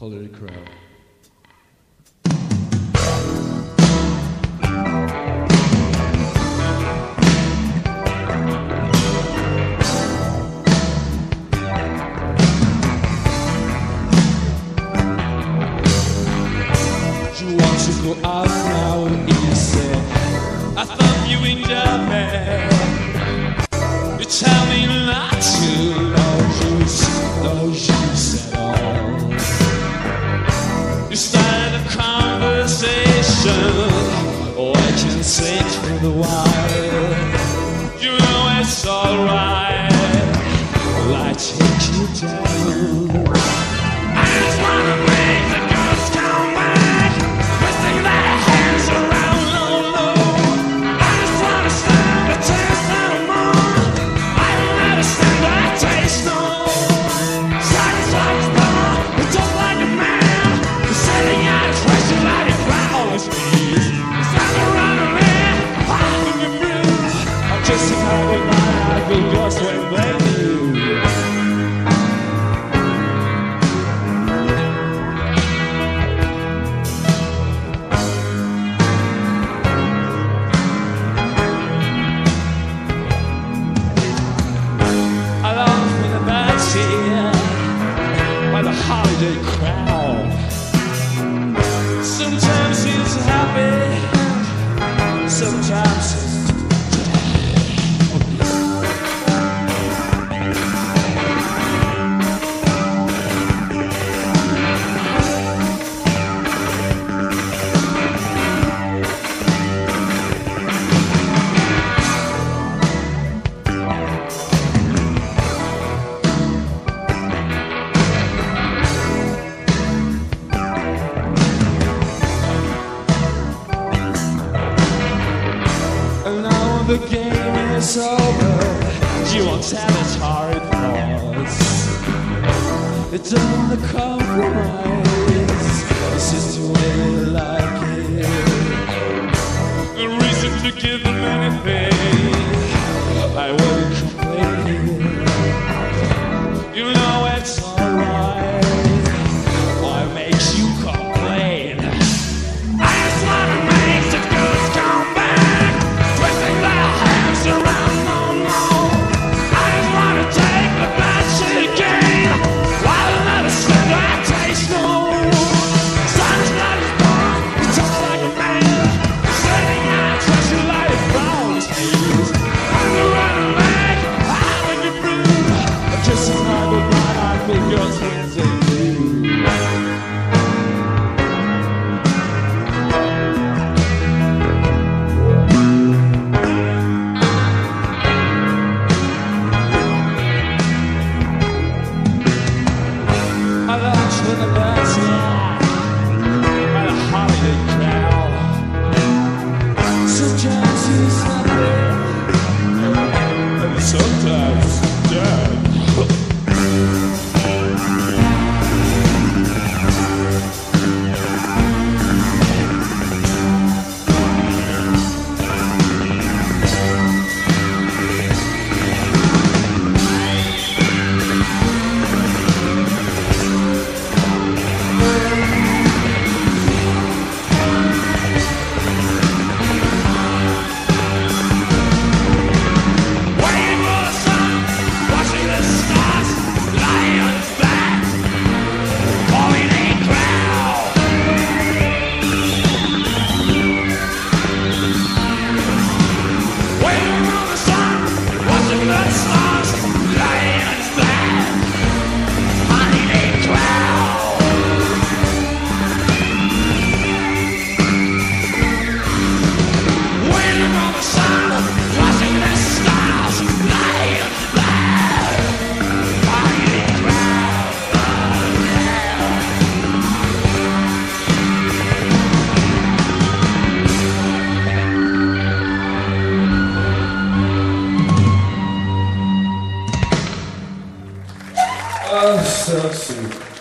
Holiday Crowd. You want to go out now and easy. I thought you enjoyed me. You tell me not to. No use at all. You started a conversation. Oh, I can say through the wire. You know it's alright. Well, I take you down. I just wanna make the girls come back, twisting their hands around low, low. I just wanna stand the test no more. I don't understand that taste, no. Satisfied bar, but don't like a man. You're sitting out crazy like a flowers, please. Stand around a man, holding your breath. I'm just a kind of man, I feel just when they do. By the holiday crowd. Sometimes he's happy, sometimes he's the game is over. You won't tell us how it was. It's only compromise. It's just the way you like it. The reason to give them anything, I won't complain. You know it's alright. What makes you complain? I just wanna make the girls come back, twisting their hands around, no, no. I just wanna take the bad shit again. Why don't I understand that taste, no. Sun's not as gone, you talk like a man. Sitting out, trust you like a flowers, please. I'm around a leg, I'm in your brood. I'm just a kind of man, I feel yours hands in you. I lost with the best, by the holiday crowd. Sometimes he's happy, and sometimes dead. Oh, so sweet.